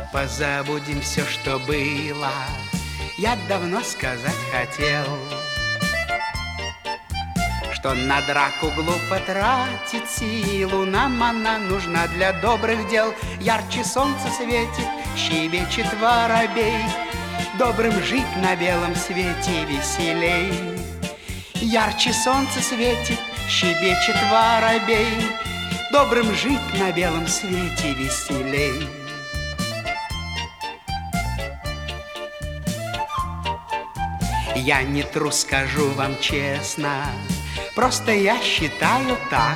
Позабудем все, что было, я давно сказать хотел, что на драку глупо тратить силу, нам она нужна для добрых дел. Ярче солнце светит, щебечет воробей, добрым жить на белом свете веселей. Ярче солнце светит, щебечет воробей, добрым жить на белом свете веселей. Я не трус, скажу вам честно, просто я считаю так.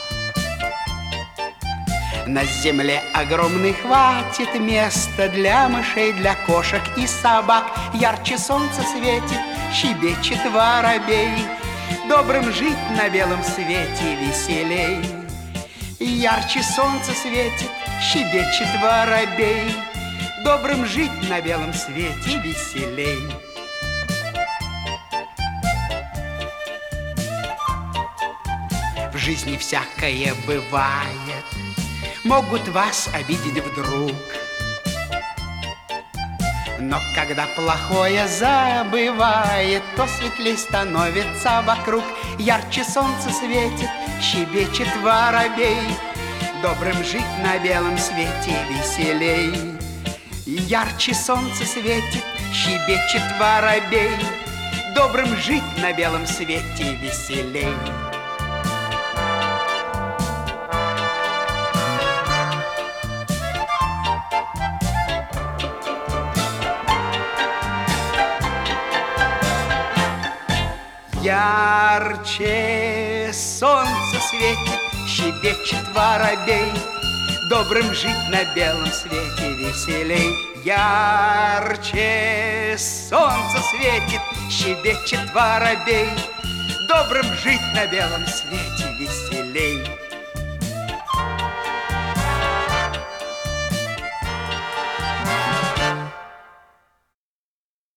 На земле огромной хватит места для мышей, для кошек и собак. Ярче солнце светит, щебечет воробей, добрым жить на белом свете веселей. Ярче солнце светит, щебечет воробей, добрым жить на белом свете веселей. В жизни всякое бывает, могут вас обидеть вдруг. Но когда плохое забывает, то светлей становится вокруг. Ярче солнце светит, щебечет воробей, добрым жить на белом свете веселей. Ярче солнце светит, щебечет воробей, добрым жить на белом свете веселей. Ярче солнце светит, щебечет воробей, добрым жить на белом свете веселей. Ярче солнце светит, щебечет воробей, добрым жить на белом свете веселей.